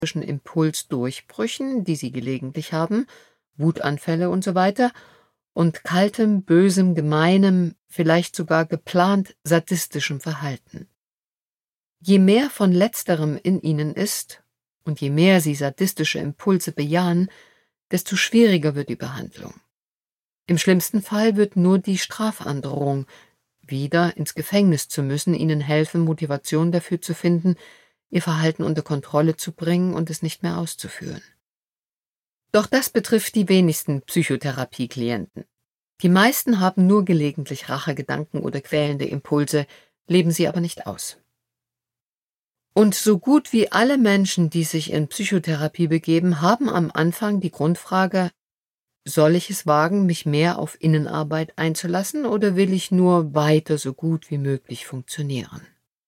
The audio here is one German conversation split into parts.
zwischen Impulsdurchbrüchen, die sie gelegentlich haben, Wutanfälle und so weiter, und kaltem, bösem, gemeinem, vielleicht sogar geplant sadistischem Verhalten. Je mehr von letzterem in ihnen ist und je mehr sie sadistische Impulse bejahen, desto schwieriger wird die Behandlung. Im schlimmsten Fall wird nur die Strafandrohung, wieder ins Gefängnis zu müssen, ihnen helfen, Motivation dafür zu finden, ihr Verhalten unter Kontrolle zu bringen und es nicht mehr auszuführen. Doch das betrifft die wenigsten Psychotherapieklienten. Die meisten haben nur gelegentlich Rachegedanken oder quälende Impulse, leben sie aber nicht aus. Und so gut wie alle Menschen, die sich in Psychotherapie begeben, haben am Anfang die Grundfrage: Soll ich es wagen, mich mehr auf Innenarbeit einzulassen, oder will ich nur weiter so gut wie möglich funktionieren?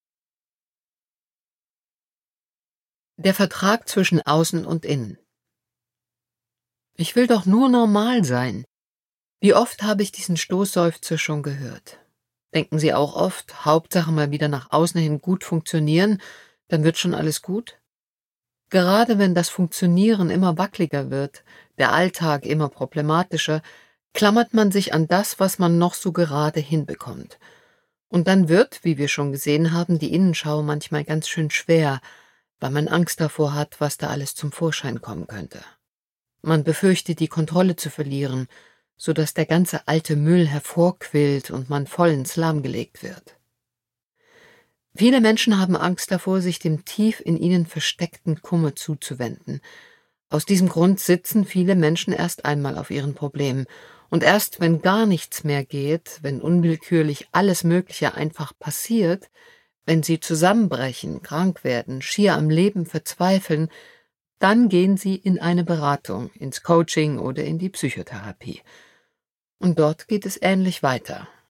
Der Vertrag zwischen Außen und Innen. Ich will doch nur normal sein. Wie oft habe ich diesen Stoßseufzer schon gehört? Denken Sie auch oft, Hauptsache mal wieder nach außen hin gut funktionieren, dann wird schon alles gut? Gerade wenn das Funktionieren immer wackeliger wird, der Alltag immer problematischer, klammert man sich an das, was man noch so gerade hinbekommt. Und dann wird, wie wir schon gesehen haben, die Innenschau manchmal ganz schön schwer, weil man Angst davor hat, was da alles zum Vorschein kommen könnte. Man befürchtet, die Kontrolle zu verlieren, so dass der ganze alte Müll hervorquillt und man voll ins lahmgelegt wird. Viele Menschen haben Angst davor, sich dem tief in ihnen versteckten Kummer zuzuwenden. Aus diesem Grund sitzen viele Menschen erst einmal auf ihren Problemen, und erst wenn gar nichts mehr geht, wenn unwillkürlich alles Mögliche einfach passiert, wenn sie zusammenbrechen, krank werden, schier am Leben verzweifeln, dann gehen sie in eine Beratung, ins Coaching oder in die Psychotherapie. Und dort geht es ähnlich weiter.